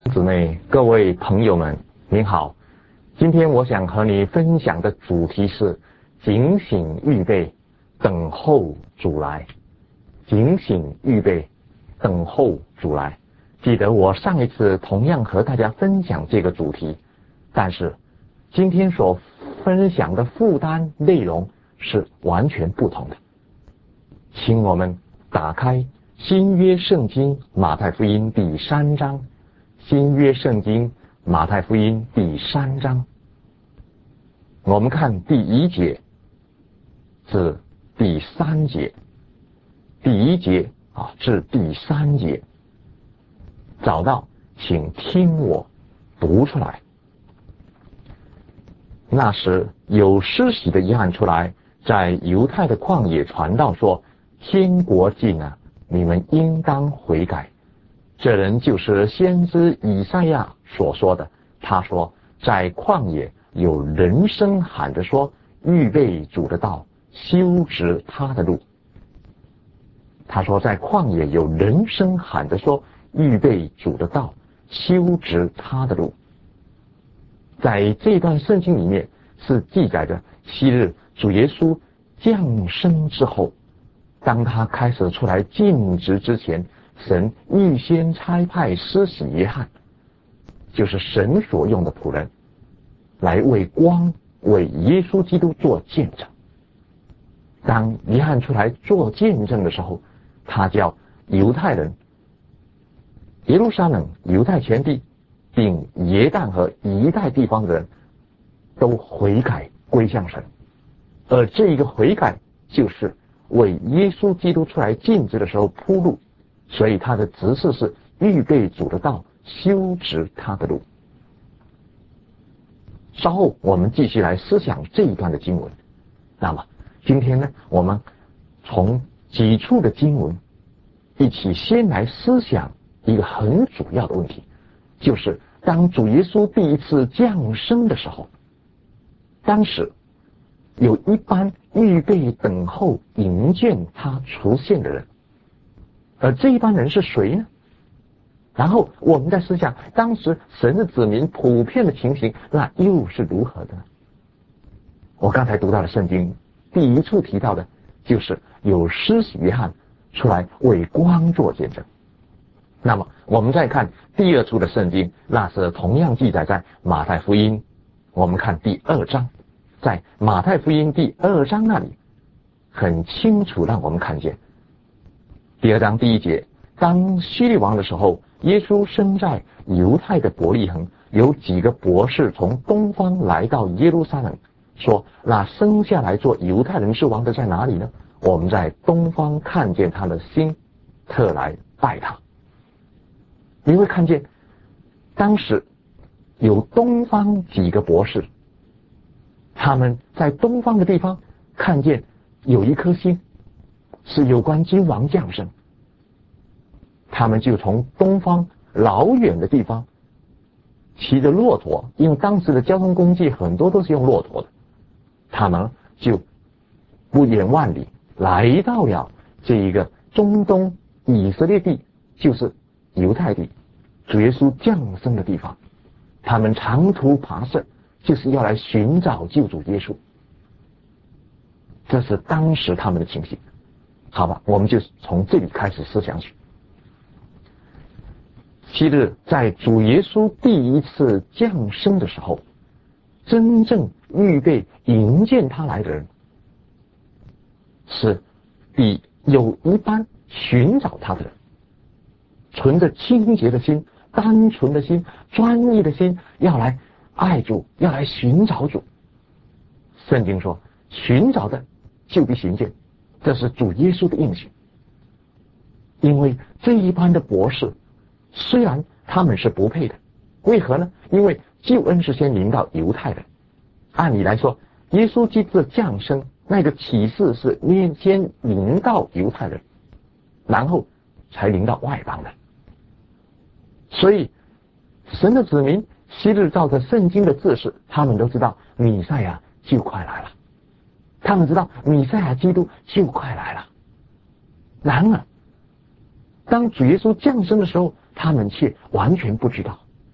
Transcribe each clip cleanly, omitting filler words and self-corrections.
姊妹，各位朋友们，您好。今天我想和你分享的主题是警醒预备，等候主来。警醒预备，等候主来。记得我上一次同样和大家分享这个主题，但是今天所分享的负担内容是完全不同的。请我们打开新约圣经马太福音第3章，新约圣经马太福音第3章，我们看第1节至第3节，第1节至第3节，找到请听我读出来。那时有施洗的约翰出来，在犹太的旷野传道说，天国近了，你们应当悔改。这人就是先知以赛亚所说的，他说，在旷野有人声喊着说，预备主的道，修直他的路。他说，在旷野有人声喊着说，预备主的道，修直他的路。在这段圣经里面是记载着昔日主耶稣降生之后，当他开始出来尽职之前，神预先差派施洗约翰，就是神所用的仆人，来为耶稣基督做见证。当约翰出来做见证的时候，他叫犹太人、耶路撒冷、犹太全地并耶旦和一带地方的人都悔改归向神，而这一个悔改就是为耶稣基督出来尽职的时候铺路，所以他的职事是预备主的道，修直他的路。稍后我们继续来思想这一段的经文。那么今天呢，我们从几处的经文一起先来思想一个很主要的问题，就是当主耶稣第一次降生的时候，当时有一班预备等候迎接他出现的人，而这一班人是谁呢？然后我们在思想当时神的子民普遍的情形，那又是如何的呢？我刚才读到的圣经第一处提到的就是有施洗约翰出来为光做见证。那么我们再看第2处的圣经，那是同样记载在马太福音，我们看第2章，在马太福音第2章那里很清楚让我们看见，第2章第1节，当希律王的时候，耶稣生在犹太的伯利恒，有几个博士从东方来到耶路撒冷，说那生下来做犹太人之王的在哪里呢？我们在东方看见他的心，特来拜他。你会看见当时有东方几个博士，他们在东方的地方看见有一颗星是有关君王降生，他们就从东方老远的地方骑着骆驼，因为当时的交通工具很多都是用骆驼的，他们就不远万里来到了这一个中东以色列地，就是犹太地，主耶稣降生的地方。他们长途跋涉，就是要来寻找救主耶稣。这是当时他们的情形。好吧，我们就从这里开始思想起。昔日在主耶稣第一次降生的时候，真正预备迎接他来的人，是有一班寻找他的人，存着清洁的心、单纯的心、专一的心，要来爱主，要来寻找主。圣经说，寻找的就必寻见，这是主耶稣的应许。因为这一班的博士虽然他们是不配的，为何呢？因为救恩是先临到犹太人，按理来说耶稣基督的降生那个启示是先临到犹太人，然后才临到外邦人。所以神的子民昔日照着圣经的字式，他们都知道弥赛亚就快来了，他们知道弥赛亚基督就快来了。然而当主耶稣降生的时候，他们却完全不知道，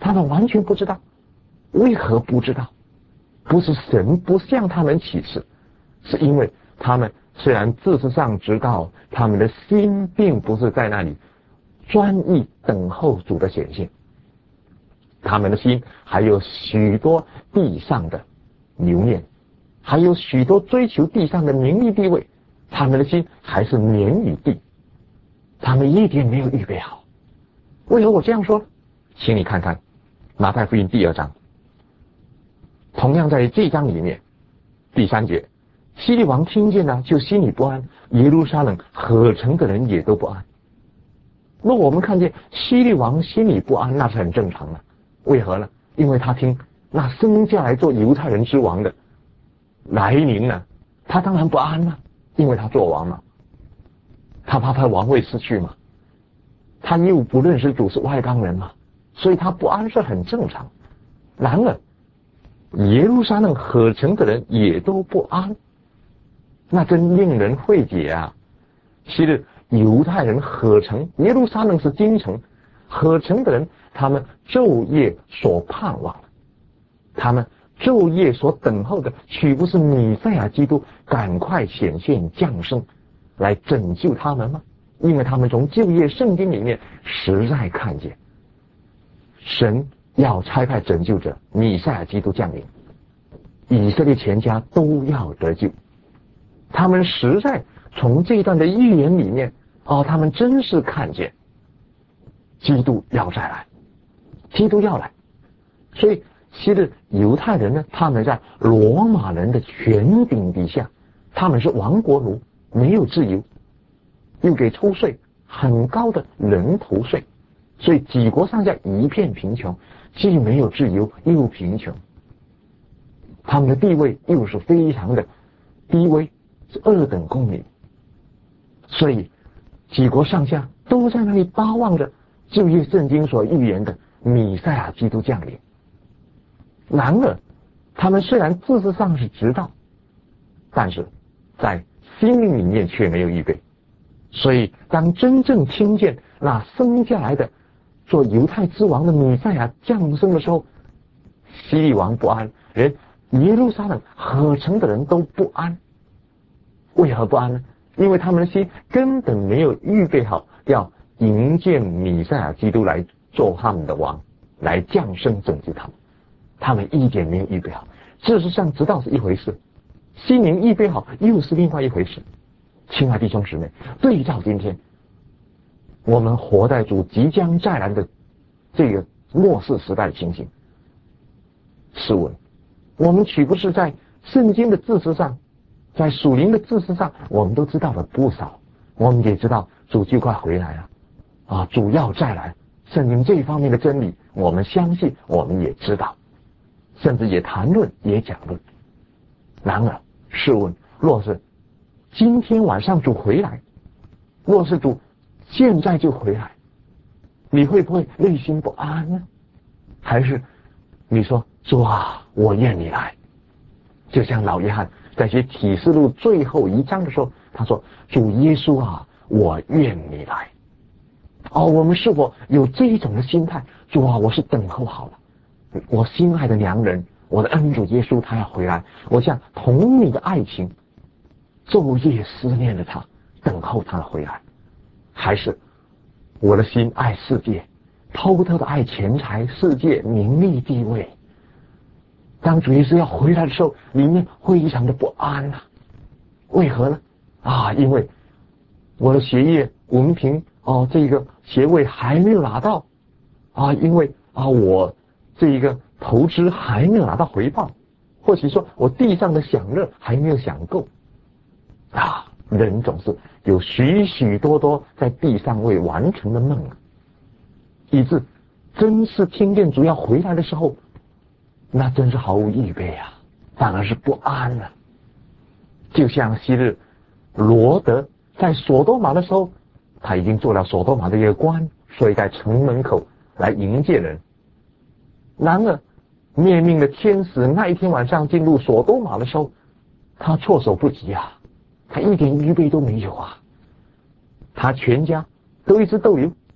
他们完全不知道。为何不知道？不是神不向他们启示，是因为他们虽然事实上知道，他们的心并不是在那里专一等候主的显现，他们的心还有许多地上的留念，还有许多追求地上的名利地位，他们的心还是黏于地，他们一点没有预备好。为何我这样说？请你看看马太福音第2章，同样在这一章里面第3节，希律王听见了，就心里不安，耶路撒冷合城的人也都不安。那我们看见希律王心里不安，那是很正常的。为何呢？因为他听那生下来做犹太人之王的来临了，他当然不安了，因为他做王嘛，他怕他王位失去嘛，他又不认识主是外邦人嘛，所以他不安是很正常。然而耶路撒冷合城的人也都不安，那真令人费解啊！昔日犹太人合城，耶路撒冷是京城，合城的人他们昼夜所盼望的，他们昼夜所等候的，岂不是弥赛亚基督赶快显现降生来拯救他们吗？因为他们从旧约圣经里面实在看见神要差派拯救者弥赛亚基督降临，以色列全家都要得救。他们实在从这一段的预言里面他们真是看见基督要再来，基督要来。所以昔日犹太人呢，他们在罗马人的权柄底下，他们是亡国奴，没有自由，又给抽税，很高的人头税，所以几国上下一片贫穷，既没有自由又贫穷，他们的地位又是非常的低微，是2等公民。所以几国上下都在那里巴望着旧约圣经所预言的弥赛亚基督降临。然而他们虽然事实上是知道，但是在心灵里面却没有预备。所以当真正听见那生下来的做犹太之王的弥赛亚降生的时候，希律王不安，连耶路撒冷合城的人都不安。为何不安呢？因为他们的心根本没有预备好要迎接弥赛亚基督来做他们的王，来降生拯救他们，他们一点没有预备好。事实上知道是一回事，心灵预备好又是另外一回事。亲爱弟兄姊妹，对照今天我们活在主即将再来的这个末世时代的情形，试问我们岂不是在圣经的知识上，在属灵的知识上，我们都知道了不少，我们也知道主就快回来了主要再来，圣经这一方面的真理我们相信，我们也知道，甚至也谈论也讲论。然而试问，若是今天晚上主回来，若是主现在就回来，你会不会内心不安呢？还是你说主啊，我愿你来？就像老约翰在写启示录最后1章的时候，他说主耶稣啊，我愿你来。我们是否有这一种的心态？主啊，我是等候好了，我心爱的良人，我的恩主耶稣他要回来，我像同你的爱情昼夜思念着他，等候他的回来。还是我的心爱世界，偷偷的爱钱财、世界、名利、地位，当主耶稣要回来的时候，里面非常的不安为何呢？因为我的学业文凭这个学位还没有拿到因为我这一个投资还没有拿到回报，或许说我地上的享乐还没有享够人总是有许许多多在地上未完成的梦以致真是听见主要回来的时候，那真是毫无预备反而是不安了。就像昔日罗德在所多玛的时候，他已经做了所多玛的一个官，所以在城门口来迎接人。然而灭命的天使那一天晚上进入所多玛的时候，他措手不及他一点预备都没有他全家都一直逗留，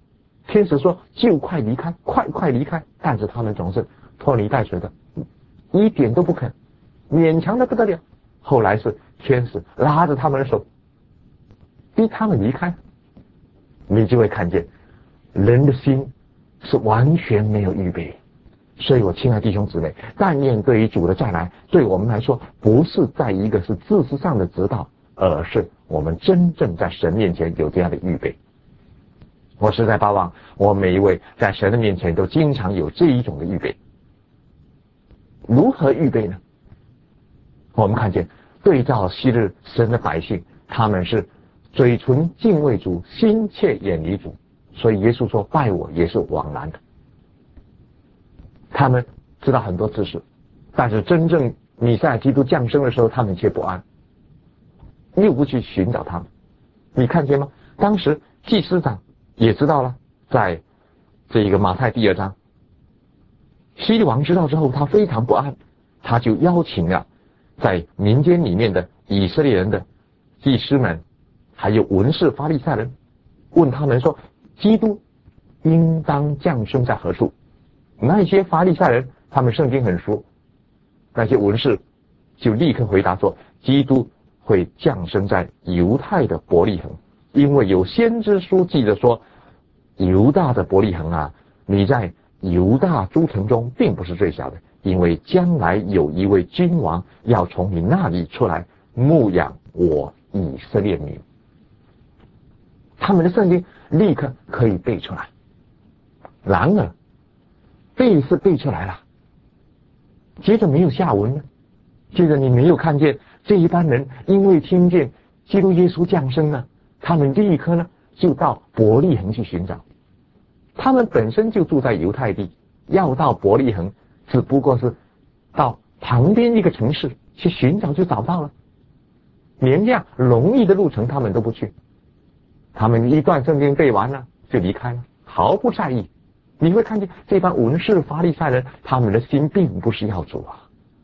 天使说就快离开，快离开，但是他们总是拖泥带水的，一点都不肯，勉强的不得了。后来是天使拉着他们的手，逼他们离开。你就会看见人的心是完全没有预备。所以我亲爱的弟兄姊妹，但愿对于主的再来，对我们来说不是在一个是知识上的指导，而是我们真正在神面前有这样的预备。我实在盼望我每一位在神的面前都经常有这一种的预备。如何预备呢？我们看见对照昔日神的百姓，他们是嘴唇敬畏主，心切远离主，所以耶稣说拜我也是枉然的。他们知道很多知识，但是真正弥赛亚基督降生的时候，他们却不安，又不去寻找他们。你看见吗？当时祭司长也知道了，在这一个马太第2章，希律王知道之后，他非常不安，他就邀请了在民间里面的以色列人的祭司们，还有文士法利赛人，问他们说，基督应当降生在何处？那些法利赛人他们圣经很熟，那些文士就立刻回答说，基督会降生在犹太的伯利恒，因为有先知书记着说，犹大的伯利恒啊，你在犹大诸城中并不是最小的，因为将来有一位君王要从你那里出来牧养我以色列民。他们的圣经立刻可以背出来。然而背是背出来了，接着没有下文了。接着你没有看见这一班人因为听见基督耶稣降生了，他们立刻呢就到伯利恒去寻找。他们本身就住在犹太地，要到伯利恒只不过是到旁边一个城市去寻找就找到了，连这样容易的路程他们都不去。他们一段圣经背完了就离开了，毫不在意。你会看见这帮文士法利赛人，他们的心并不是要主啊。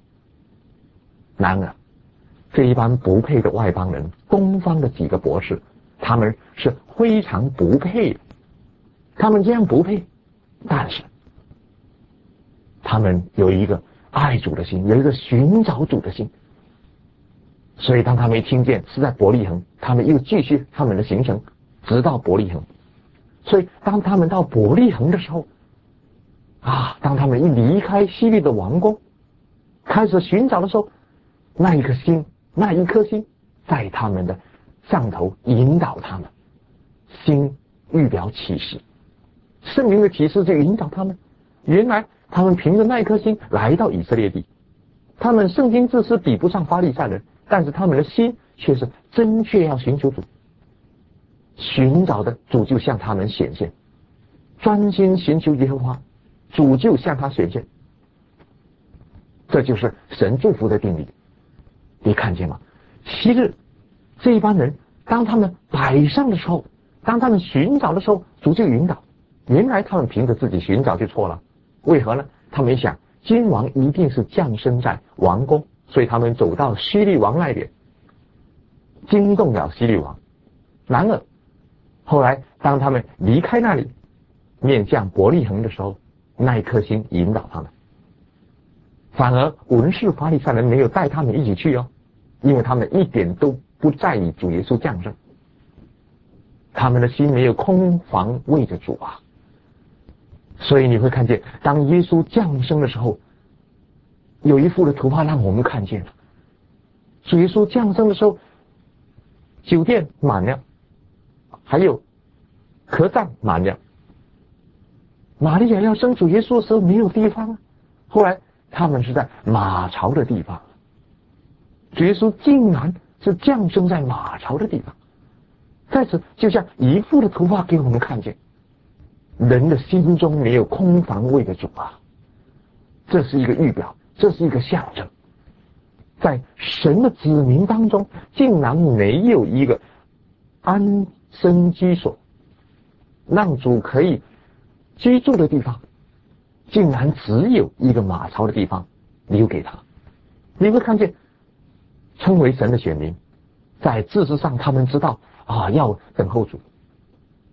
然而这一帮不配的外邦人，东方的几个博士，他们是非常不配的。他们这样不配，但是他们有一个爱主的心，有一个寻找主的心。所以当他们一听见是在伯利恒，他们又继续他们的行程，直到伯利恒。所以当他们到伯利恒的时候啊，当他们一离开希律的王宫，开始寻找的时候，那一颗心在他们的上头引导他们，心预表启示，圣灵的启示就引导他们。原来他们凭着那一颗心来到以色列地，他们圣经知识比不上法利赛人，但是他们的心却是真确要寻求主，寻找的主就向他们显现，专心寻求耶和华，主就向他显现。这就是神祝福的定理。你看见吗？昔日这一帮人，当他们摆上的时候，当他们寻找的时候，主就引导。原来他们凭着自己寻找就错了，为何呢？他们想君王一定是降生在王宫，所以他们走到希律王那边，惊动了希律王。然而后来当他们离开那里，面向伯利恒的时候，那一颗心引导他们，反而文士法利赛人没有带他们一起去哦，因为他们一点都不在意主耶稣降生，他们的心没有空房为着主啊。所以你会看见当耶稣降生的时候，有一幅的图画让我们看见了，主耶稣降生的时候，酒店满了，还有客栈满了。玛利亚要生主耶稣的时候没有地方啊，后来他们是在马槽的地方，主耶稣竟然是降生在马槽的地方。在此就像一幅的图画给我们看见，人的心中没有空房为的主啊，这是一个预表，这是一个象征。在神的子民当中，竟然没有一个安身居所，让主可以居住的地方，竟然只有一个马槽的地方留给他。你会看见称为神的选民，在知识上他们知道啊，要等候主，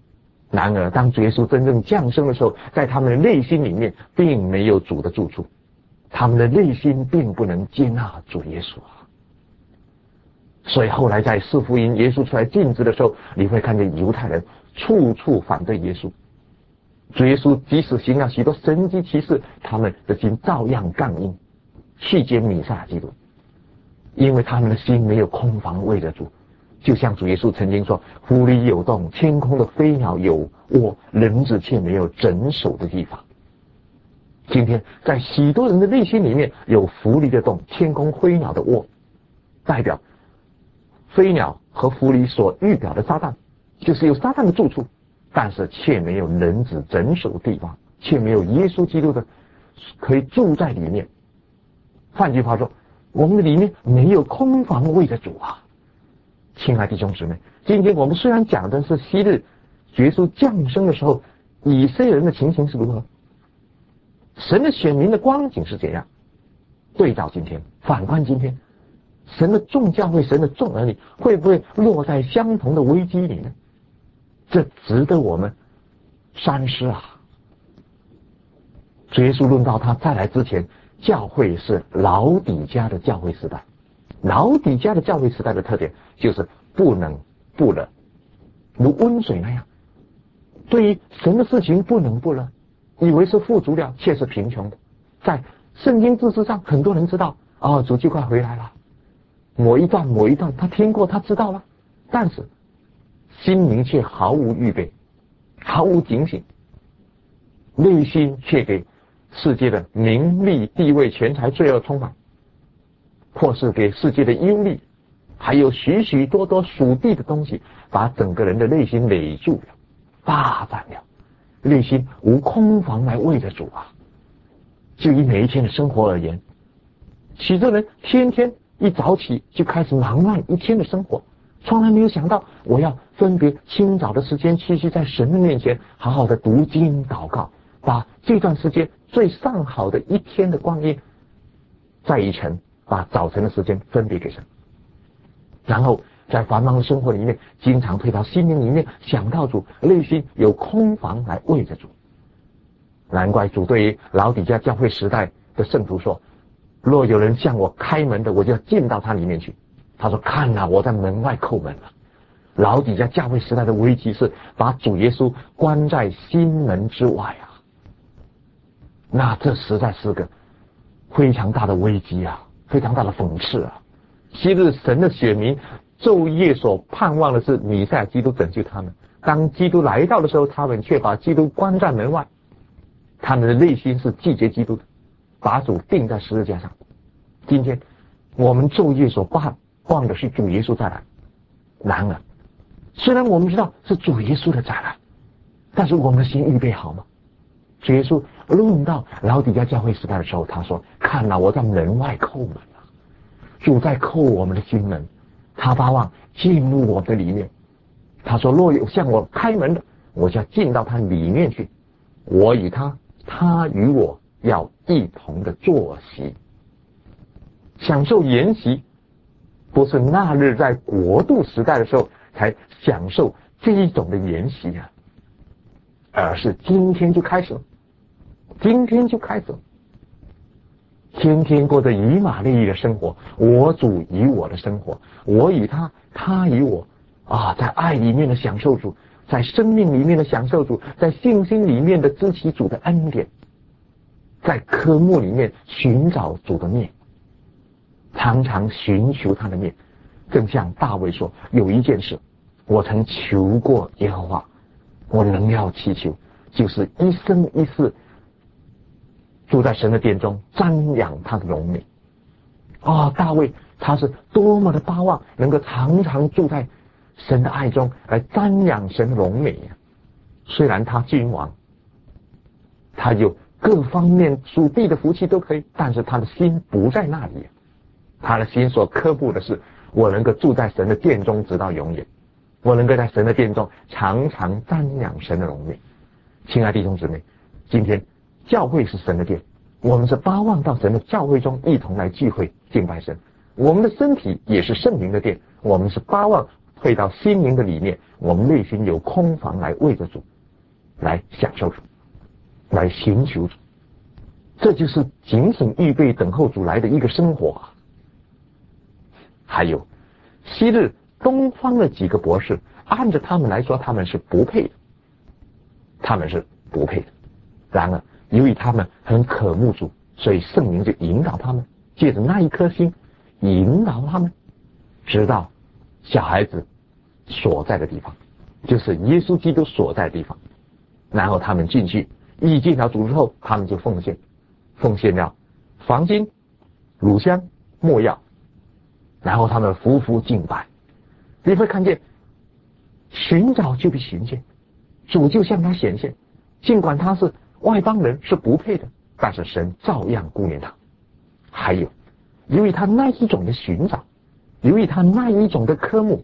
然而，当主耶稣真正降生的时候，在他们的内心里面并没有主的住处，他们的内心并不能接纳主耶稣啊。所以后来在四福音耶稣出来尽职的时候，你会看见犹太人处处反对耶稣。主耶稣即使行了许多神迹奇事，他们的心照样刚硬，拒绝弥赛亚基督，因为他们的心没有空房为着主。就像主耶稣曾经说，湖里有洞，天空的飞鸟有窝，人子却没有枕首的地方。今天在许多人的内心里面有狐狸的洞，天空飞鸟的窝，代表飞鸟和狐狸所预表的撒旦，就是有撒旦的住处，但是却没有人子枕首的地方，却没有耶稣基督的可以住在里面。换句话说，我们的里面没有空房为着主啊。亲爱的弟兄姊妹，今天我们虽然讲的是昔日耶稣降生的时候以色列人的情形是如何，神的选民的光景是怎样，对照今天，反观今天，神的众教会，神的众儿女会不会落在相同的危机里呢？这值得我们三思啊。主耶稣论到他再来之前，教会是老底嘉的教会时代。老底嘉的教会时代的特点就是不冷不热，如温水那样，对于神的事情不冷不热，以为是富足了，却是贫穷的。在圣经知识上，很多人知道主就快回来了，某一段他听过，他知道了，但是心灵却毫无预备，毫无警醒，内心却给世界的名利地位钱财罪恶充满，或是给世界的忧虑，还有许许多多属地的东西，把整个人的内心累住了，霸占了，内心无空房来为着主啊。就以每一天的生活而言，许多人天天一早起就开始忙乱一天的生活，从来没有想到我要分别清早的时间去在神的面前好好的读经祷告，把这段时间最上好的一天的光阴在一晨，把早晨的时间分别给神，然后在繁忙的生活里面经常退到心灵里面想到主，内心有空房来为着主。难怪主对于老底嘉教会时代的圣徒说，若有人向我开门的，我就要进到他里面去。他说，看啊，我在门外叩门了。老底嘉教会时代的危机是把主耶稣关在心门之外啊，那这实在是个非常大的危机啊，非常大的讽刺啊。昔日神的选民昼夜所盼望的是弥赛亚基督拯救他们，当基督来到的时候，他们却把基督关在门外，他们的内心是拒绝基督的，把主钉在十字架上。今天我们昼夜所盼望的是主耶稣再来，然而虽然我们知道是主耶稣的再来，但是我们的心预备好吗？主耶稣论到老底嘉教会时代的时候，他说，看啊，我在门外叩门啊。主在叩我们的心门，他巴望进入我的里面。他说，若有向我开门的，我就要进到他里面去，我与他，他与我要一同的坐席。享受筵席不是那日在国度时代的时候才享受这一种的筵席啊，而是今天就开始了，今天就开始了，天天过着以马内利的生活，我主与我的生活，我与他，他与我啊，在爱里面的享受主，在生命里面的享受主，在信心里面的知其主的恩典，在科目里面寻找主的面，常常寻求他的面。正像大卫说，有一件事我曾求过耶和华，我仍要祈求，就是一生一世住在神的殿中，瞻仰他的荣美。大卫他是多么的巴望能够常常住在神的爱中，来瞻仰神的荣美呀！虽然他君王，他有各方面属地的福气都可以，但是他的心不在那里，他的心所刻布的是，我能够住在神的殿中直到永远，我能够在神的殿中常常瞻仰神的荣美。亲爱的弟兄姊妹，今天教会是神的殿，我们是巴望到神的教会中一同来聚会敬拜神，我们的身体也是圣灵的殿，我们是巴望退到心灵的里面，我们内心有空房来为着主， 来享受主，来寻求主。这就是警醒预备等候主来的一个生活啊。还有昔日东方的几个博士，按着他们来说，他们是不配的，他们是不配的。然而由于他们很渴慕主，所以圣灵就引导他们，借着那一颗心引导他们，直到小孩子所在的地方，就是耶稣基督所在的地方。然后他们进去，一见到主之后，他们就奉献了黄金、乳香、没药，然后他们匍匐敬拜。你会看见，寻找就必寻见，主就向他显现。尽管他是外邦人，是不配的，但是神照样顾念他。还有，由于他那一种的寻找，由于他那一种的科目，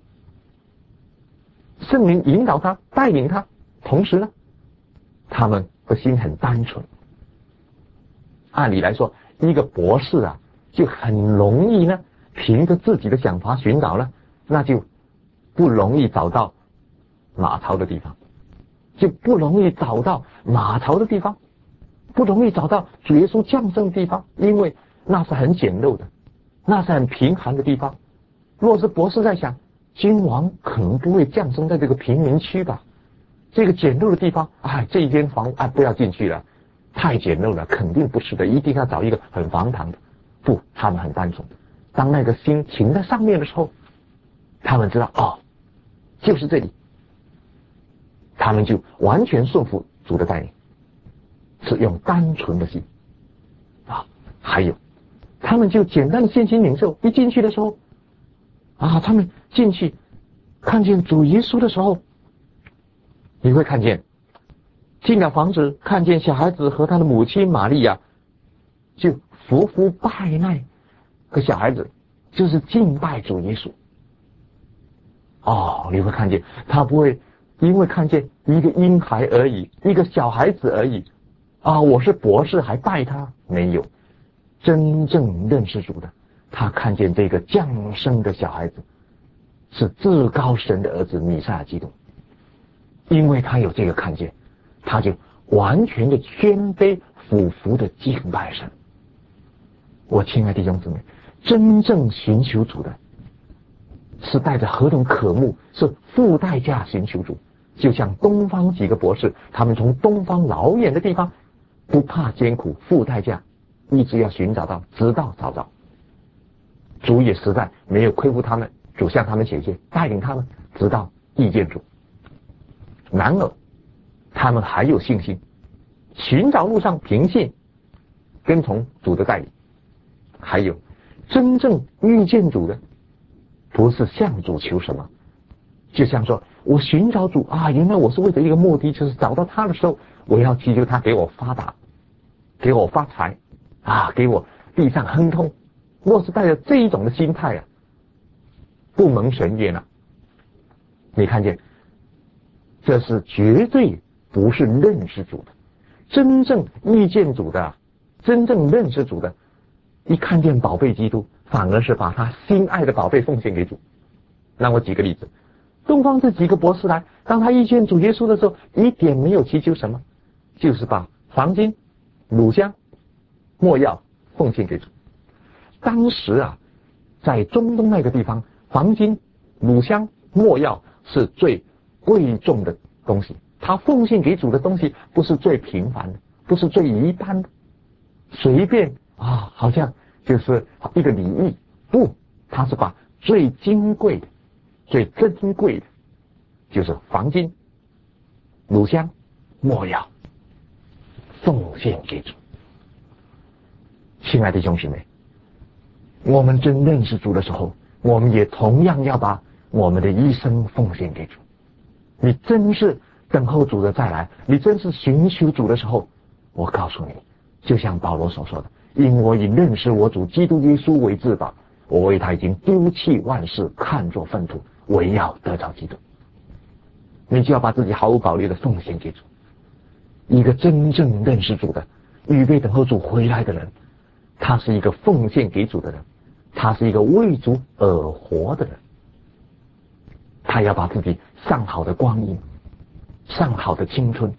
圣灵引导他，带领他，同时呢，他们的心很单纯。按理来说，一个博士啊，就很容易呢，凭着自己的想法寻找呢，那就不容易找到马槽的地方，就不容易找到马槽的地方，不容易找到主耶稣降生的地方，因为那是很简陋的，那是很贫寒的地方。若是博士在想，君王可能不会降生在这个贫民区吧，这个简陋的地方，这一间房不要进去了，太简陋了，肯定不是的，一定要找一个很荒唐的。不，他们很单纯。当那个心停在上面的时候，他们知道就是这里，他们就完全顺服主的带领，是用单纯的心还有他们就简单的信心领受。一进去的时候他们进去看见主耶稣的时候，你会看见进了房子，看见小孩子和他的母亲玛利亚就匍匐拜那个小孩子，就是敬拜主耶稣。你会看见他不会因为看见一个婴孩而已，一个小孩子而已我是博士还拜他，没有。真正认识主的，他看见这个降生的小孩子是至高神的儿子弥赛亚基督，因为他有这个看见，他就完全的谦卑俯伏的敬拜神。我亲爱的弟兄姊妹，真正寻求主的是带着何等渴慕，是付代价寻求主。就像东方几个博士，他们从东方老远的地方，不怕艰苦，付代价，一直要寻找到，直到找到。主也实在没有亏负他们，主向他们显现，带领他们直到遇见主。然而他们还有信心，寻找路上凭信跟从主的带领。还有真正遇见主的，不是向主求什么，就像说我寻找主原来我是为了一个目的，就是找到他的时候，我要祈求他给我发达，给我发财给我地上亨通。若是带着这一种的心态不蒙神悦纳，你看见这是绝对不是认识主的。真正遇见主的，真正认识主的，一看见宝贝基督，反而是把他心爱的宝贝奉献给主。让我举个例子，东方这几个博士来，当他遇见主耶稣的时候，一点没有祈求什么，就是把黄金、乳香、没药奉献给主。当时在中东那个地方，黄金、乳香、没药是最贵重的东西，他奉献给主的东西不是最平凡的，不是最一般的，随便好像就是一个礼仪，不，他是把最金贵的、最珍贵的，就是黄金、乳香、没药奉献给主。亲爱的弟兄姊妹，我们真认识主的时候，我们也同样要把我们的一生奉献给主。你真是等候主的再来，你真是寻求主的时候，我告诉你，就像保罗所说的，因我以认识我主基督耶稣为至宝，我为他已经丢弃万事，看作粪土，唯要得着基督。你就要把自己毫无保留的奉献给主。一个真正认识主的，预备等候主回来的人，他是一个奉献给主的人，他是一个为主而活的人。他要把自己上好的光阴，上好的青春，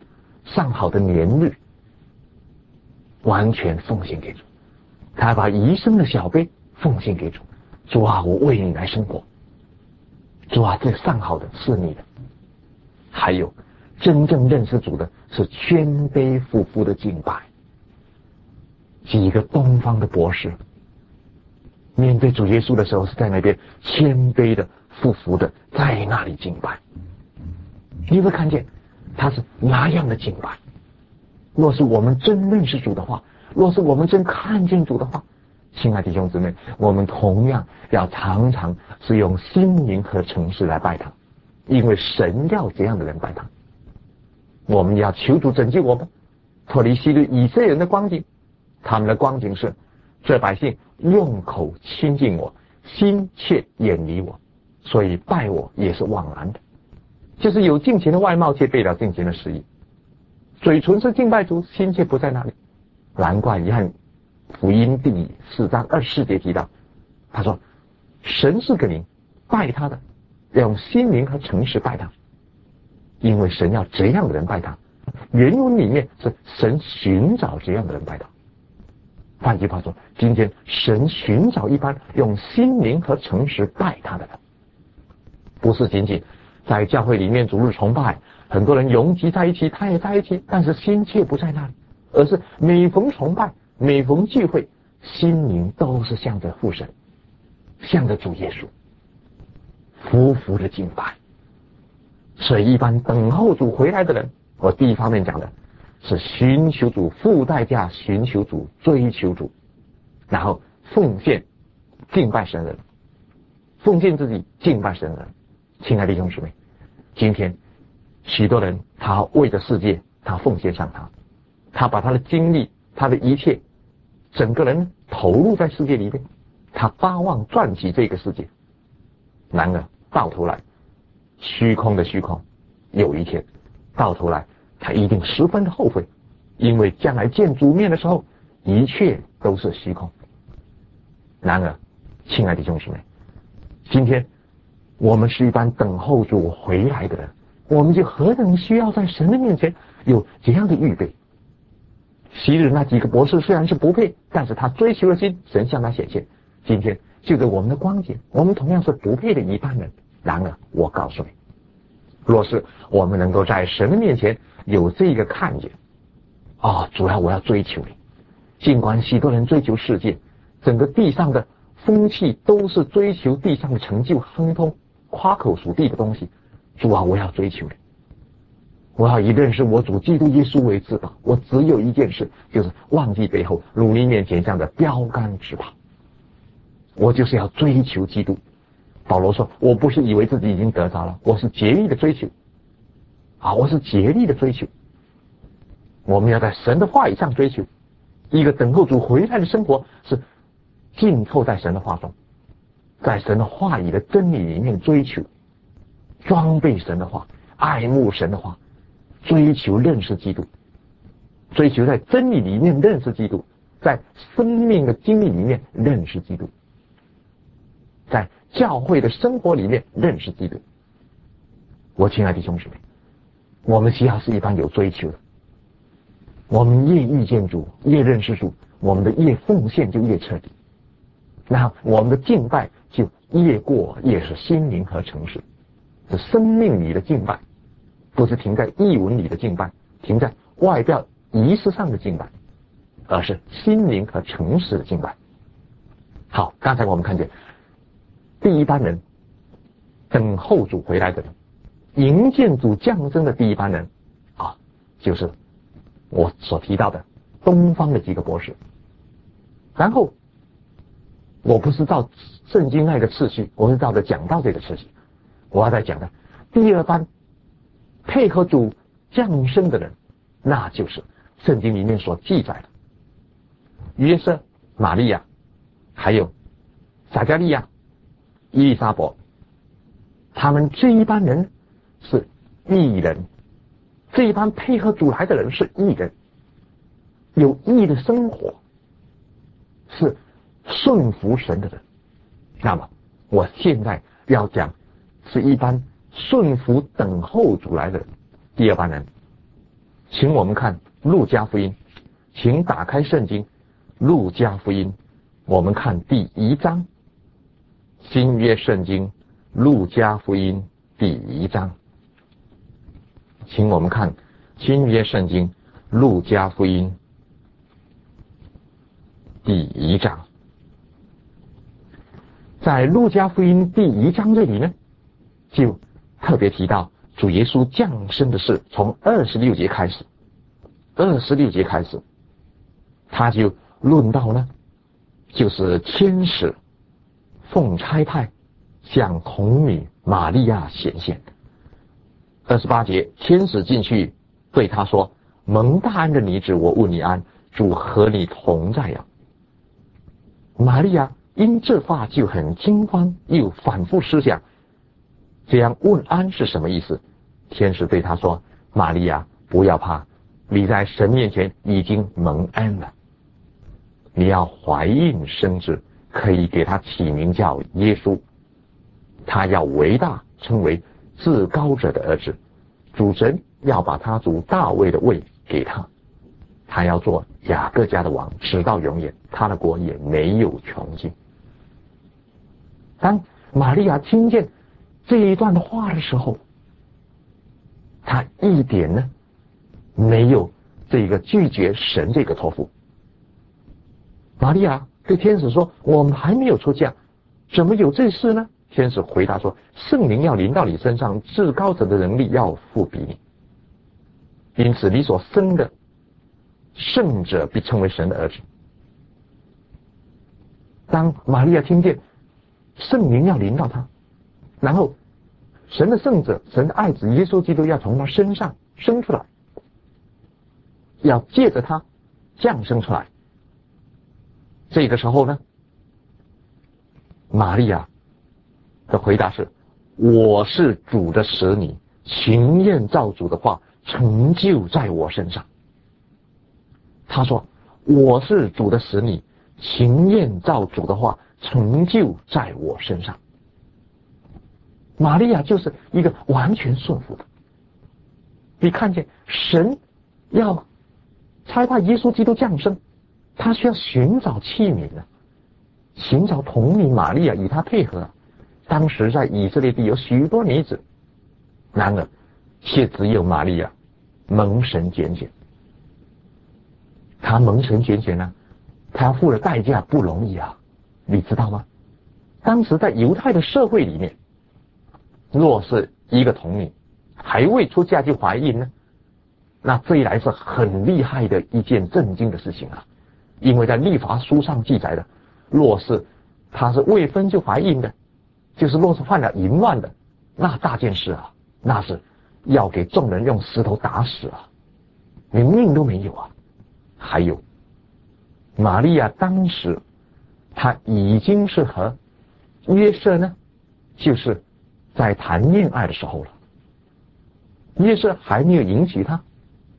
上好的年日完全奉献给主，他把一生的小杯奉献给主。主啊，我为你来生活。主啊，这上好的是你的。还有真正认识主的是谦卑俯伏的敬拜。几个东方的博士面对主耶稣的时候，是在那边谦卑的俯伏的在那里敬拜。你会看见他是哪样的敬拜。若是我们真认识主的话，若是我们真看见主的话，亲爱的弟兄姊妹，我们同样要常常是用心灵和诚实来拜他，因为神要这样的人拜他。我们要求主拯救我们，脱离昔日以色列人的光景。他们的光景是，这百姓用口亲近我，心却远离我，所以拜我也是枉然的。就是有敬虔的外貌，却背了敬虔的实意。嘴唇是敬拜主，心却不在那里。难怪约翰福音第4章24节提到，他说神是个灵，拜他的要用心灵和诚实拜他，因为神要这样的人拜他。原文里面是神寻找这样的人拜他。换句话说，今天神寻找一般用心灵和诚实拜他的人，不是仅仅在教会里面主日崇拜，很多人拥挤在一起，他也在一起，但是心却不在那里，而是每逢崇拜，每逢聚会，心灵都是向着父神，向着主耶稣，匍匐的敬拜。所以一般等候主回来的人，我第一方面讲的是寻求主，付代价寻求主，追求主，然后奉献敬拜神人，奉献自己敬拜神人。亲爱的弟兄姊妹，今天许多人他为着世界，他奉献上他把他的精力，他的一切，整个人投入在世界里面，他巴望赚取这个世界。然而到头来，虚空的虚空，有一天到头来他一定十分的后悔，因为将来见主面的时候，一切都是虚空。然而亲爱的弟兄姊妹，今天我们是一般等候主回来的人，我们就何等需要在神的面前有这样的预备。昔日那几个博士虽然是不配，但是他追求了心，神向他显现。今天就在我们的光景，我们同样是不配的一般人。然而我告诉你，若是我们能够在神的面前有这个看见，主啊，我要追求你。尽管许多人追求世界，整个地上的风气都是追求地上的成就、亨通、夸口属地的东西。主啊，我要追求你，我要以认识我主基督耶稣为至宝。我只有一件事，就是忘记背后，努力面前向着标杆直跑。我就是要追求基督。保罗说，我不是以为自己已经得着了，我是竭力的追求。我是竭力的追求。我们要在神的话语上追求。一个等候主回来的生活是浸透在神的话中，在神的话语的真理里面追求，装备神的话，爱慕神的话，追求认识基督，追求在真理里面认识基督，在生命的经历里面认识基督，在教会的生活里面认识基督。我亲爱的弟兄姊妹，我们需要是一般有追求的。我们越遇见主，越认识主，我们的越奉献就越彻底，那我们的敬拜就越过越是心灵和诚实，是生命里的敬拜，不是停在译文里的敬拜，停在外表仪式上的敬拜，而是心灵和诚实的敬拜。好，刚才我们看见第一班人，等候主回来的人，迎见主降生的第一班人就是我所提到的东方的几个博士。然后我不是照圣经那个次序，我是照着讲道这个次序，我要再讲的第二班配合主降生的人，那就是圣经里面所记载的约瑟、玛利亚，还有撒迦利亚、伊丽莎伯。他们这一班人是义人，这一班配合主来的人是义人，有义的生活，是顺服神的人。那么我现在要讲是一般顺服等候主来的人。第二班人请我们看路加福音，请打开圣经，路加福音，我们看第1章，新约圣经，路加福音第1章，请我们看新约圣经，路加福音第1章。在路加福音第1章这里呢，就特别提到主耶稣降生的事，从26节开始，26节开始，他就论到呢，就是天使奉差派向童女玛利亚显现。28节，天使进去对他说：蒙大恩的女子，我问你安，主和你同在呀。玛利亚因这话就很惊慌，又反复思想，这样问安是什么意思？天使对他说：玛利亚，不要怕，你在神面前已经蒙恩了，你要怀孕生子，可以给他起名叫耶稣，他要为大，称为至高者的儿子，主神要把他主大卫的位给他，他要做雅各家的王，直到永远，他的国也没有穷尽。当玛利亚听见这一段的话的时候，他一点呢没有这个拒绝神这个托付。玛利亚对天使说：我们还没有出嫁，怎么有这事呢？天使回答说：圣灵要临到你身上，至高者的能力要覆庇你，因此你所生的圣者必称为神的儿子。当玛利亚听见圣灵要临到他，然后神的圣者，神的爱子耶稣基督要从他身上生出来，要借着他降生出来，这个时候呢，玛利亚的回答是：我是主的使女，情愿照主的话成就在我身上。他说：我是主的使女，情愿照主的话成就在我身上。玛利亚就是一个完全顺服的。你看见神要差派耶稣基督降生，他需要寻找器皿呢，寻找童女玛利亚与他配合。当时在以色列地有许多女子，然而却只有玛利亚蒙神拣选。他蒙神拣选呢，他付的代价不容易啊，你知道吗？当时在犹太的社会里面，若是一个童女还未出嫁就怀孕呢，那这一来是很厉害的一件震惊的事情啊。因为在律法书上记载的，若是她是未婚就怀孕的，就是若是犯了淫乱的，那大件事啊，那是要给众人用石头打死啊，连命都没有啊。还有玛利亚当时她已经是和约瑟呢，就是在谈恋爱的时候了。约瑟还没有迎娶她，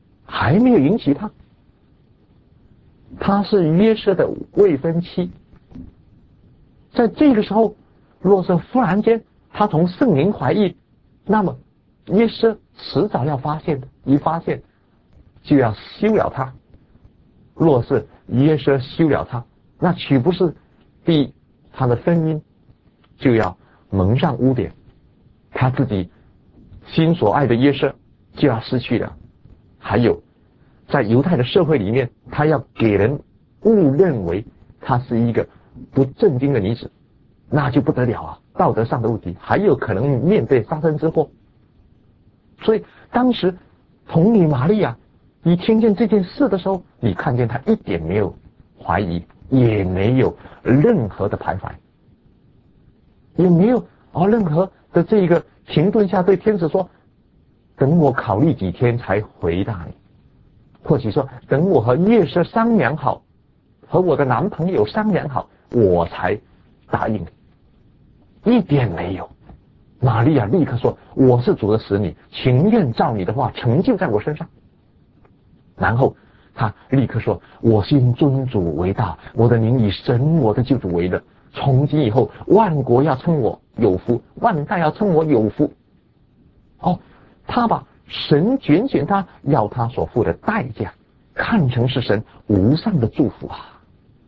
她是约瑟的未婚妻。在这个时候，若是忽然间她从圣灵怀孕，那么约瑟迟早要发现的，一发现就要休了她。若是约瑟休了她，那岂不是第他的婚姻就要蒙上污点，他自己心所爱的约瑟就要失去了。还有在犹太的社会里面，他要给人误认为她是一个不正经的女子，那就不得了啊，道德上的问题，还有可能面对杀身之祸。所以当时童女玛利亚你听见这件事的时候，你看见她一点没有怀疑，也没有任何的徘徊，也没有任何的这个停顿下对天使说：等我考虑几天才回答你，或许说等我和约瑟商量好，和我的男朋友商量好，我才答应你。一点没有。玛利亚立刻说：我是主的使女，情愿照你的话成就在我身上。然后他立刻说：我信尊主为大，我的名以神我的救主为乐，从今以后万国要称我有福，万代要称我有福。他把神拣选他，要他所付的代价看成是神无上的祝福啊。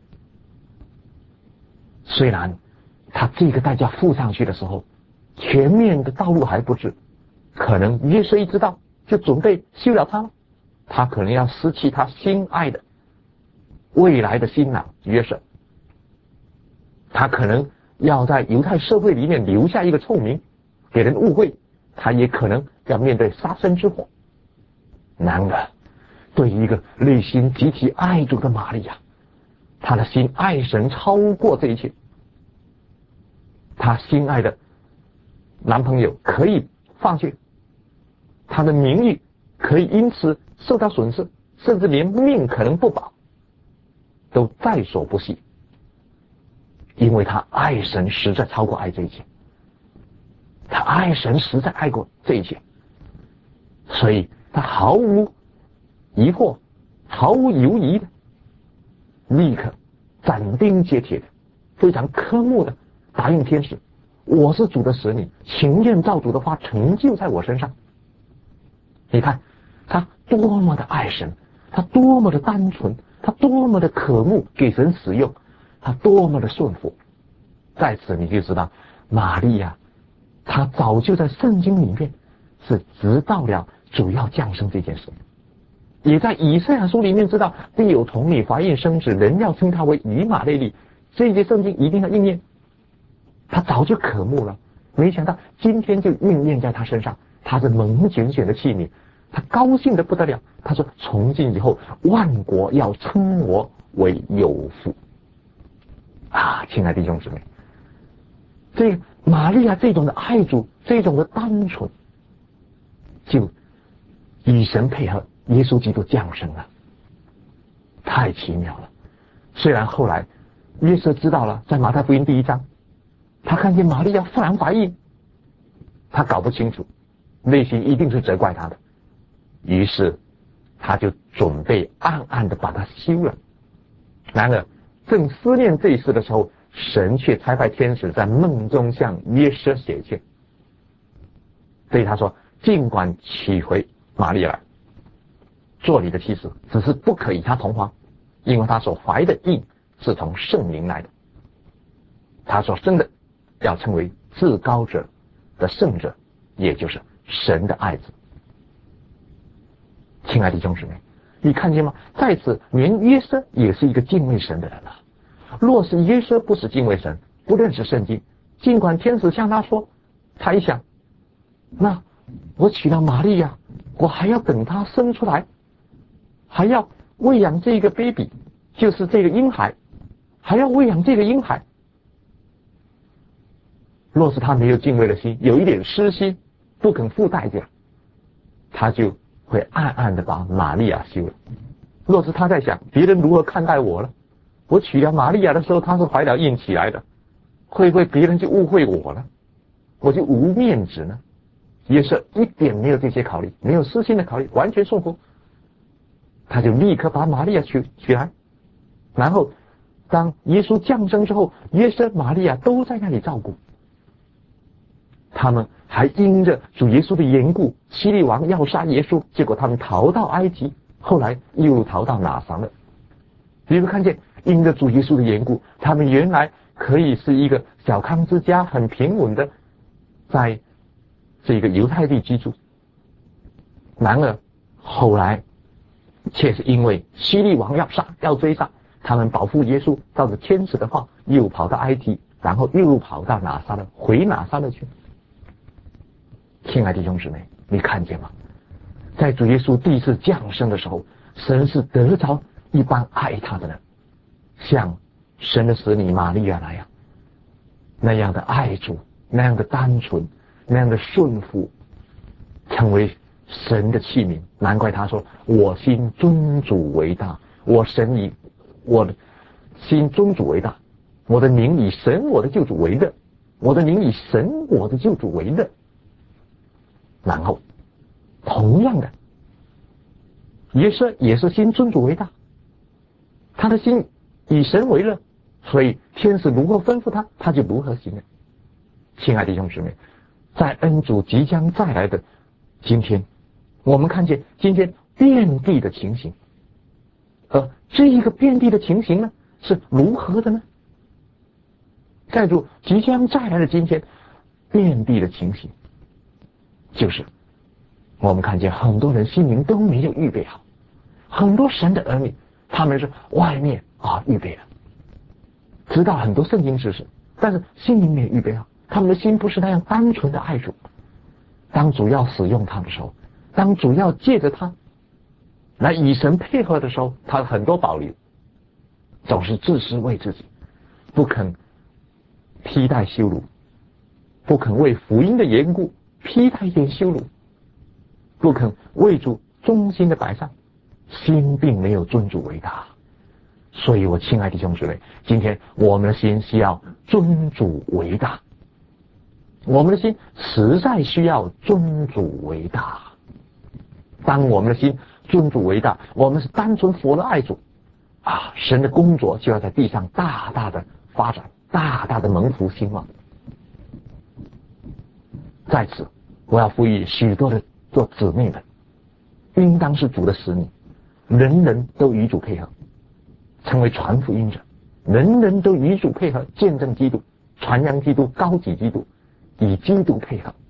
虽然他这个代价付上去的时候，前面的道路还不知，可能约瑟一知道就准备休了他了，他可能要失去他心爱的未来的新郎约瑟，他可能要在犹太社会里面留下一个臭名，给人误会，他也可能要面对杀身之祸。然而对于一个内心极其爱主的玛利亚，他的心爱神超过这一切，他心爱的男朋友可以放弃，他的名誉可以因此受到损失，甚至连命可能不保，都在所不惜，因为他爱神实在超过爱这一切，他爱神实在爱过这一切，所以他毫无疑惑，毫无犹疑的立刻斩钉截铁的非常科目的答应天使，我是主的使女，情愿照主的话成就在我身上。你看他多么的爱神，他多么的单纯，他多么的渴慕给神使用，他多么的顺服。在此你就知道玛利亚他早就在圣经里面是知道了主要降生这件事，也在以赛亚书里面知道必有童女怀孕生子，人要称他为以马内利，这一节圣经一定要应验，他早就渴慕了，没想到今天就应验在他身上，他是蒙拣选的器皿，他高兴得不得了，他说从今以后万国要称我为有福啊！亲爱的弟兄姊妹，这个玛利亚这种的爱主，这种的单纯，就与神配合，耶稣基督降生了，太奇妙了。虽然后来约瑟知道了，在马太福音第1章，他看见玛利亚忽然怀孕，他搞不清楚，内心一定是责怪他的，于是他就准备暗暗的把他休了。然而正思念这一事的时候，神却差派天使在梦中向约瑟显现，对他说，尽管取回玛利亚来做你的妻子，只是不可与她同房，因为她所怀的孕是从圣灵来的，她所生的要称为至高者的圣者，也就是神的爱子。亲爱的弟兄姊妹，你看见吗？在此连约瑟也是一个敬畏神的人啊。若是约瑟不是敬畏神，不认识圣经，尽管天使向他说，他一想，那我娶了玛利亚，我还要等他生出来，还要喂养这个 baby， 就是这个婴孩，还要喂养这个婴孩。若是他没有敬畏的心，有一点私心，不肯付代价，他就会暗暗的把玛利亚休了。若是他在想别人如何看待我了，我娶了玛利亚的时候，她是怀了孕起来的，会不会别人就误会我了，我就无面子呢？约瑟一点没有这些考虑，没有私心的考虑，完全顺服，他就立刻把玛利亚娶来。然后当耶稣降生之后，约瑟玛利亚都在那里照顾，他们还因着主耶稣的缘故，希律王要杀耶稣，结果他们逃到埃及，后来又逃到拿撒勒。你会看见因着主耶稣的缘故，他们原来可以是一个小康之家，很平稳的在这个犹太地居住，然而后来却是因为希律王要追杀，他们保护耶稣，照着天使的话又跑到埃及，然后又跑到拿撒勒，回拿撒勒去。亲爱的弟兄姊妹，你看见吗？在主耶稣第一次降生的时候，神是得着一般爱他的人，像神的使女玛利亚那样，那样的爱主，那样的单纯，那样的顺服，成为神的器皿。难怪他说，我心尊主为大，我的心尊主为大，我的名以神我的救主为乐，我的名以神我的救主为乐。然后同样的，约瑟也是心尊主为大，他的心以神为乐，所以天使如何吩咐他，他就如何行了。亲爱的弟兄姊妹，在恩主即将再来的今天， 我们看见今天遍地的情形，这一个遍地的情形呢，是如何的呢？在主即将再来的今天，遍地的情形，就是我们看见很多人心灵都没有预备好，很多神的儿女，他们是外面预备了，知道很多圣经知识，但是心灵没有预备好，他们的心不是那样单纯的爱主。当主要使用他的时候，当主要借着他来与神配合的时候，他很多保留，总是自私为自己，不肯披戴羞辱，不肯为福音的缘故披戴一点羞辱，不肯为主忠心的摆上，心并没有尊主为大。所以我亲爱的弟兄姊妹，今天我们的心需要尊主为大，我们的心实在需要尊主为大。当我们的心尊主为大，我们是单纯佛的爱主神的工作就要在地上大大的发展，大大的蒙福兴旺。在此我要呼吁许多的做姊妹们，应当是主的使女，人人都与主配合，成为传福音者，人人都与主配合，见证基督，传扬基督，高举基督，与基督配合。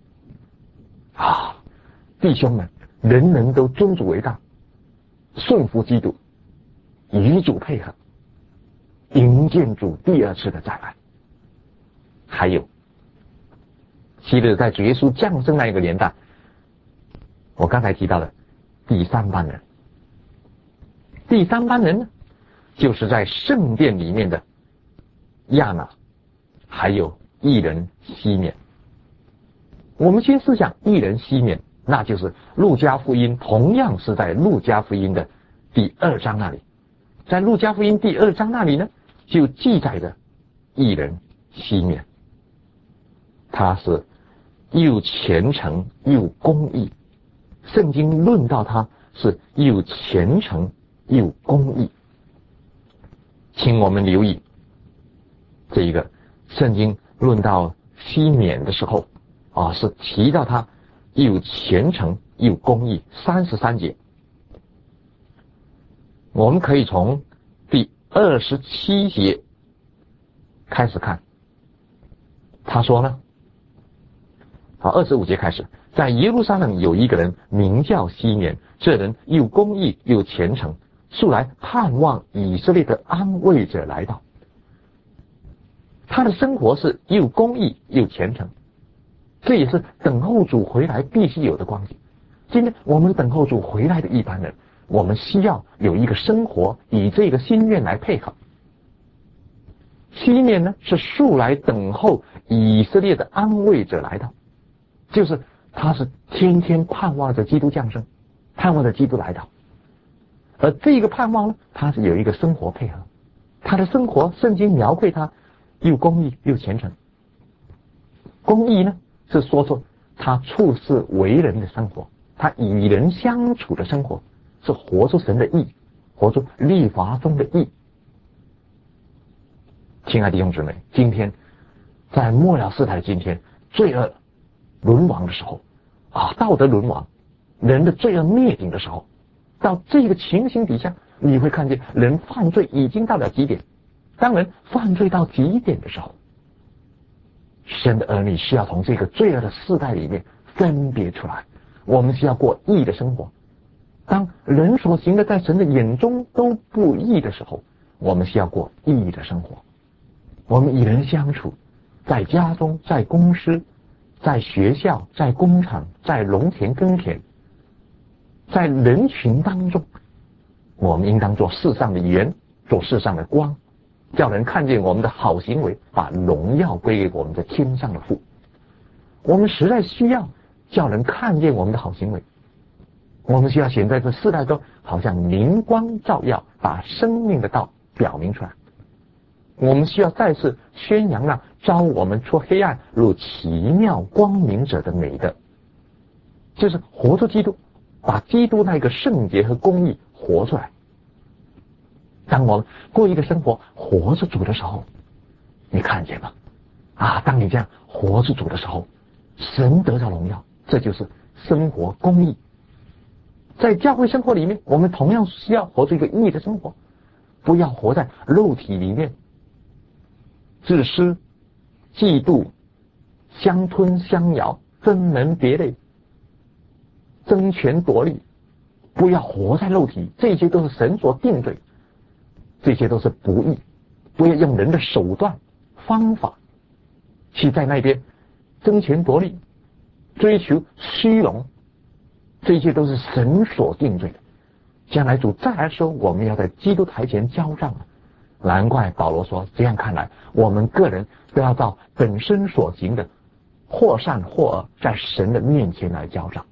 弟兄们，人人都尊主为大，顺服基督，与主配合，迎接主第二次的再来。还有昔日在主耶稣降生那一个年代，我刚才提到的第三班人。第三班人呢，就是在圣殿里面的亚拿，还有义人西缅。我们先思想义人西缅，那就是路加福音，同样是在路加福音的第2章那里。在路加福音第2章那里呢，就记载着义人西缅，他是又虔诚又公义。圣经论到他是又虔诚又公义。请我们留意这一个圣经论到西缅的时候是提到他又虔诚又公义。33节我们可以从第27节开始看，他说呢25节开始，在耶路撒冷有一个人名叫西缅，这人又公义又虔诚，素来盼望以色列的安慰者来到。他的生活是又公义又虔诚，这也是等候主回来必须有的光景。今天我们等候主回来的一般人，我们需要有一个生活以这个心愿来配合。西缅呢，是素来等候以色列的安慰者来到，就是他是天天盼望着基督降生，盼望着基督来到。而这个盼望呢，他是有一个生活配合，他的生活圣经描绘他又公义又虔诚。公义呢，是说出他处事为人的生活，他与人相处的生活，是活出神的义，活出律法中的义。亲爱的弟兄姊妹，今天在末了世代的今天，罪恶沦亡的时候道德沦亡，人的罪恶灭顶的时候，到这个情形底下，你会看见人犯罪已经到了极点。当人犯罪到极点的时候，神的儿女需要从这个罪恶的世代里面分别出来，我们需要过义的生活。当人所行的在神的眼中都不义的时候，我们需要过义的生活。我们与人相处，在家中，在公司，在学校，在工厂，在农田耕田，在人群当中，我们应当做世上的盐，做世上的光，叫人看见我们的好行为，把荣耀归给我们的天上的父。我们实在需要叫人看见我们的好行为，我们需要显在这世代中好像明光照耀，把生命的道表明出来。我们需要再次宣扬那招我们出黑暗入奇妙光明者的美德，就是活出基督，把基督那个圣洁和公义活出来。当我们过一个生活活着主的时候，你看见吗？当你这样活着主的时候，神得到荣耀，这就是生活公义。 在教会生活里面，我们同样需要活出一个义的生活，不要活在肉体里面，自私、嫉妒、相吞相咬、分门别类、争权夺利，不要活在肉体，这些都是神所定罪，这些都是不义。不要用人的手段、方法去在那边争权夺利、追求虚荣，这些都是神所定罪的。将来主再来的时候，我们要在基督台前交账。难怪保罗说，这样看来，我们个人都要照本身所行的，或善或恶，在神的面前来交账。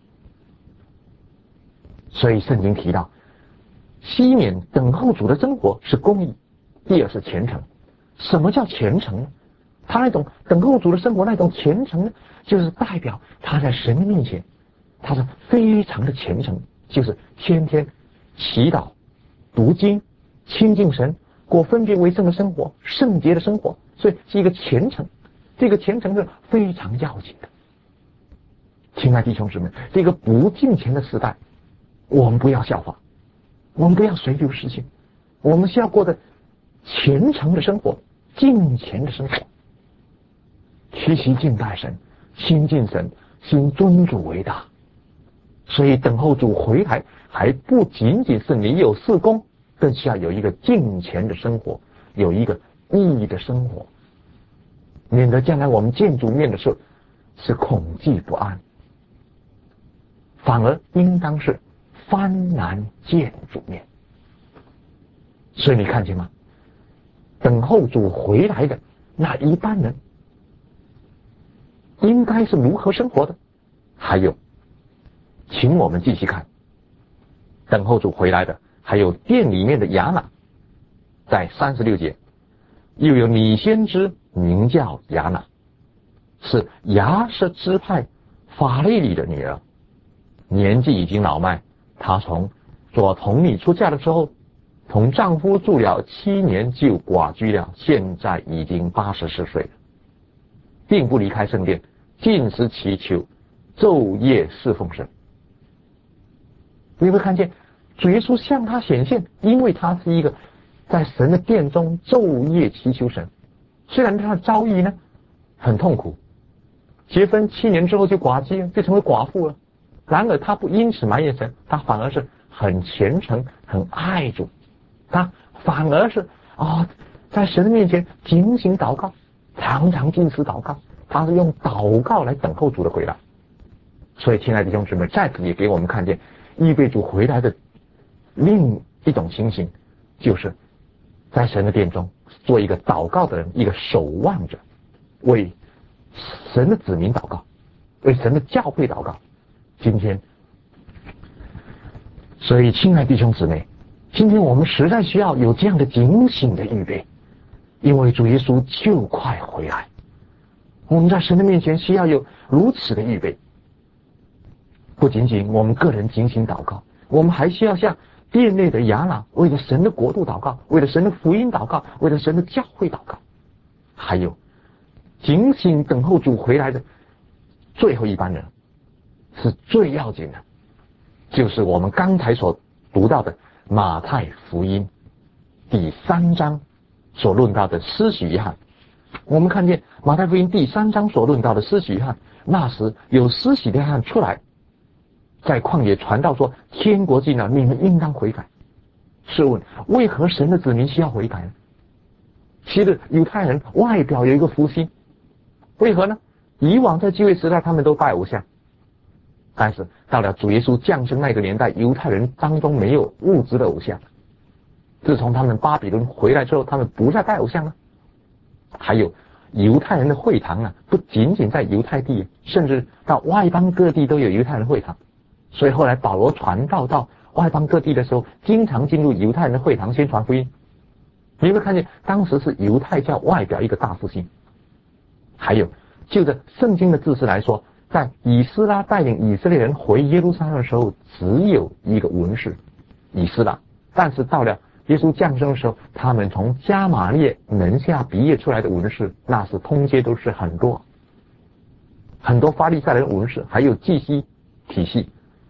所以圣经提到，西缅等候主的生活是公义，第二是虔诚。什么叫虔诚呢？他那种等候主的生活，那种虔诚呢，就是代表他在神的面前，他是非常的虔诚，就是天天祈祷、读经、亲近神，过分别为圣的生活、圣洁的生活，所以是一个虔诚。这个虔诚是非常要紧的。亲爱弟兄姊妹，这个不敬虔的时代，我们不要效仿，我们不要随流世性，我们是要过的虔诚的生活、敬虔的生活，学习敬拜神、亲近神、心尊主为大。所以等候主回来，还不仅仅是你有事工，更是要有一个敬虔的生活，有一个义的生活，免得将来我们见主面的时候是恐惧不安，反而应当是幡然见主面。所以你看见吗？等候主回来的那一般人应该是如何生活的？还有，请我们继续看等候主回来的，还有殿里面的亚拿，在36节，又有女先知名叫亚拿，是亚舍支派法利里的女儿，年纪已经老迈。她从做童女出嫁的时候，同丈夫住了7年就寡居了，现在已经84岁了，并不离开圣殿，禁食祈求，昼夜侍奉神。你会看见主耶稣向他显现，因为他是一个在神的殿中昼夜祈求神。虽然他的遭遇呢很痛苦，结婚7年之后就寡居，就成为寡妇了，然而他不因此埋怨神，他反而是很虔诚、很爱主，他反而是在神的面前警醒祷告，常常禁食祷告，他是用祷告来等候主的回来。所以亲爱的弟兄姊妹，在此也给我们看见预备主回来的另一种情形，就是在神的殿中做一个祷告的人，一个守望者，为神的子民祷告，为神的教会祷告。今天，所以亲爱的弟兄姊妹，今天我们实在需要有这样的警醒的预备，因为主耶稣就快回来，我们在神的面前需要有如此的预备。不仅仅我们个人警醒祷告，我们还需要像殿内的亚拿，为了神的国度祷告，为了神的福音祷告，为了神的教会祷告。还有警醒等候主回来的最后一班人，是最要紧的，就是我们刚才所读到的马太福音第3章所论到的施洗约翰。我们看见马太福音第3章所论到的施洗约翰，那时有施洗约翰出来，在旷野传道说，天国近了，你们应当悔改。试问为何神的子民需要悔改呢？其实犹太人外表有一个福心，为何呢？以往在旧约时代他们都拜偶像，但是到了主耶稣降生那个年代，犹太人当中没有物质的偶像。自从他们巴比伦回来之后，他们不再拜偶像了。还有犹太人的会堂啊，不仅仅在犹太地，甚至到外邦各地都有犹太人会堂。所以后来保罗传道到外邦各地的时候，经常进入犹太人的会堂宣传福音。你会看见当时是犹太教外表一个大复兴。还有就着圣经的字词来说，在以斯拉带领以色列人回耶路撒冷的时候，只有一个文士以斯拉，但是到了耶稣降生的时候，他们从加玛列门下毕业出来的文士，那是通街都是很多法利赛人文士，还有祭司体系。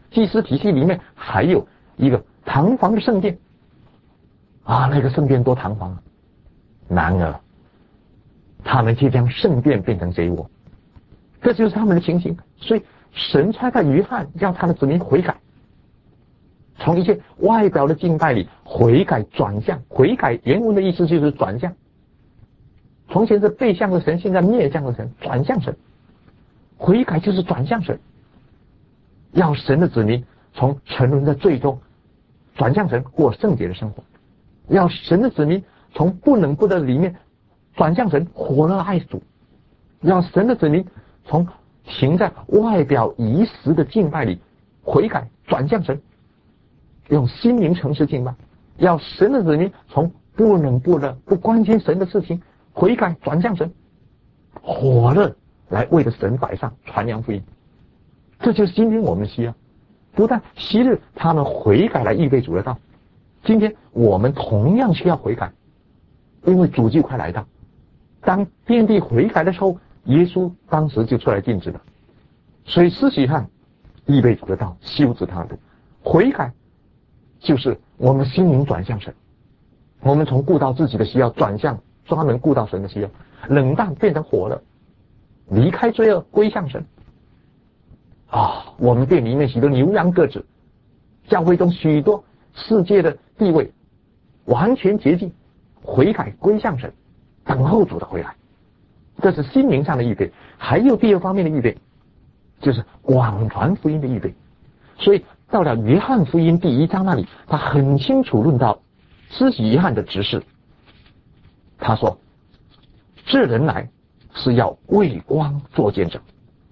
祭司体系里面还有一个堂皇的圣殿啊，那个圣殿多堂皇啊！然而，他们却将圣殿变成贼窝，这就是他们的情形。所以，神差派约翰要他的子民悔改，从一切外表的敬拜里悔改转向。悔改原文的意思就是转向，从前是背向了神，现在面向了神，转向神。悔改就是转向神，要神的子民从沉沦的罪中转向神，过圣洁的生活；要神的子民从不冷不热里面转向神，火热爱主；要神的子民从行在外表仪式的敬拜里悔改转向神，用心灵诚实敬拜；要神的子民从不冷不热不关心神的事情悔改转向神，火热来为着神摆上传扬福音。这就是今天我们需要，不但昔日他们悔改来预备主的道，今天我们同样需要悔改，因为主就快来到。当遍地悔改的时候，耶稣当时就出来禁止了。所以施洗约翰预备主的道，修直他的路。悔改就是我们心灵转向神，我们从顾到自己的需要转向专门顾到神的需要，冷淡变成火热，离开罪恶归向神啊！我们店里面许多牛羊各子，教会中许多世界的地位完全洁净，悔改归向神，等候主的回来。这是心灵上的预备。还有第二方面的预备，就是广传福音的预备。所以到了约翰福音第1章那里，他很清楚论到施洗约翰的职事。他说这人来是要为光做见证。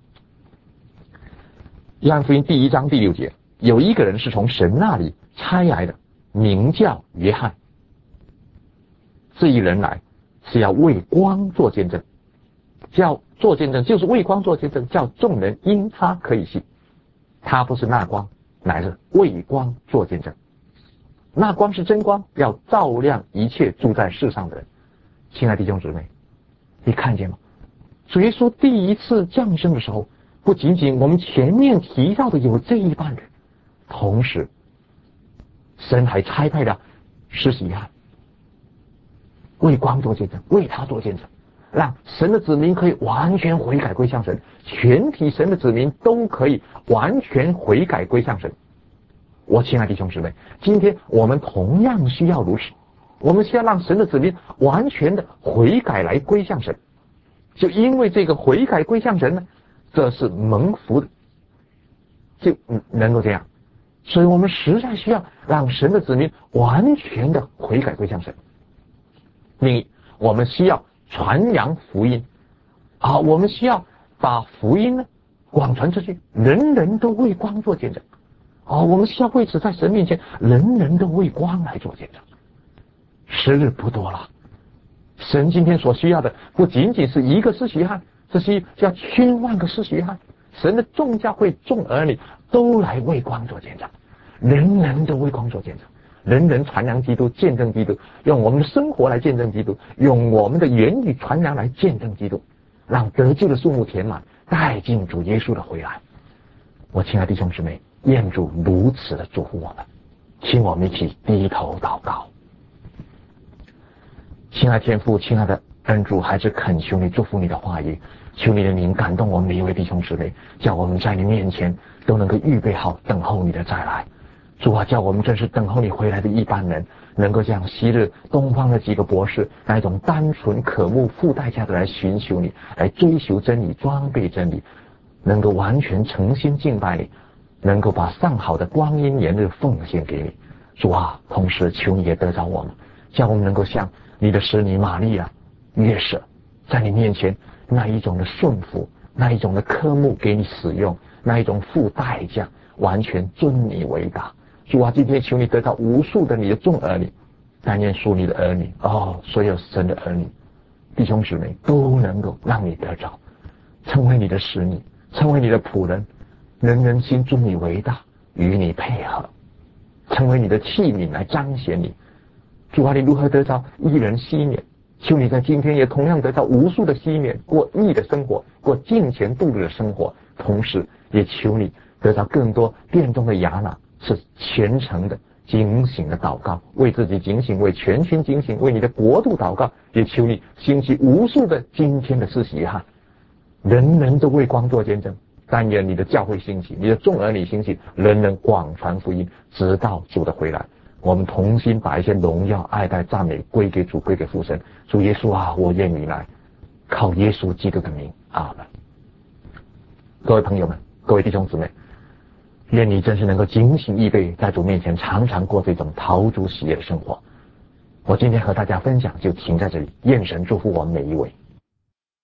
约翰福音第1章第6节，有一个人是从神那里差来的，名叫约翰。这一人来是要为光做见证，叫做见证就是为光做见证，叫众人因他可以信。他不是那光，乃是为光做见证。那光是真光，要照亮一切住在世上的人。亲爱的弟兄姊妹，你看见吗？主耶稣第一次降生的时候，不仅仅我们前面提到的有这一半人，同时神还差派了施洗约翰为光做见证，为他做见证，让神的子民可以完全悔改归向神，全体神的子民都可以完全悔改归向神。我亲爱的弟兄姊妹，今天我们同样需要如此，我们需要让神的子民完全的悔改来归向神。就因为这个悔改归向神呢，这是蒙福的，就能够这样。所以我们实在需要让神的子民完全的悔改归向神。另一，我们需要传扬福音啊，我们需要把福音呢广传出去，人人都为光做见证啊，我们需要为此在神面前人人都为光来做见证。时日不多了，神今天所需要的不仅仅是一个施洗约翰，这是要千万个施洗约翰。神的众教会众儿女都来为光做见证，人人都为光做见证，人人传扬基督，见证基督，用我们的生活来见证基督，用我们的言语传扬来见证基督，让得救的数目填满，带进主耶稣的回来。我亲爱的弟兄姊妹，愿主如此的祝福我们，请我们一起低头祷告。亲爱天父，亲爱的恩主，还是恳求你祝福你的话语，求你的灵感动我们每一位弟兄姊妹，叫我们在你面前都能够预备好等候你的再来。主啊，叫我们真是等候你回来的一般人，能够像昔日东方的几个博士那种单纯渴慕付代价的来寻求你，来追求真理，装备真理，能够完全诚心敬拜你，能够把上好的光阴年日奉献给你。主啊，同时求你也得着我们，叫我们能够像你的使女玛利亚、约瑟，在你面前那一种的顺服，那一种的科目给你使用，那一种付代价，完全尊你为大。主啊，今天求你得到无数的你的众儿女，但愿属你的儿女所有神的儿女弟兄姊妹都能够让你得着，成为你的使女，成为你的仆人，人人心尊你为大，与你配合，成为你的器皿来彰显你。主啊，你如何得着一人息免？求你在今天也同样得到无数的息免，过义的生活，过敬虔度日的生活，同时也求你得到更多殿中的亚娜是虔诚的警醒的祷告，为自己警醒，为全群警醒，为你的国度祷告，也求你兴起无数的今天的世袭哈，人人都为光做见证。但愿你的教会兴起，你的众儿女兴起，人人广传福音，直到主的回来。我们同心把一些荣耀、爱戴、赞美归给主，归给父神。主耶稣啊，我愿你来，靠耶稣基督的名，阿们。各位朋友们，各位弟兄姊妹，愿你真是能够警醒预备，在主面前常常过这种讨主喜悦的生活。我今天和大家分享就停在这里，愿神祝福我们每一位。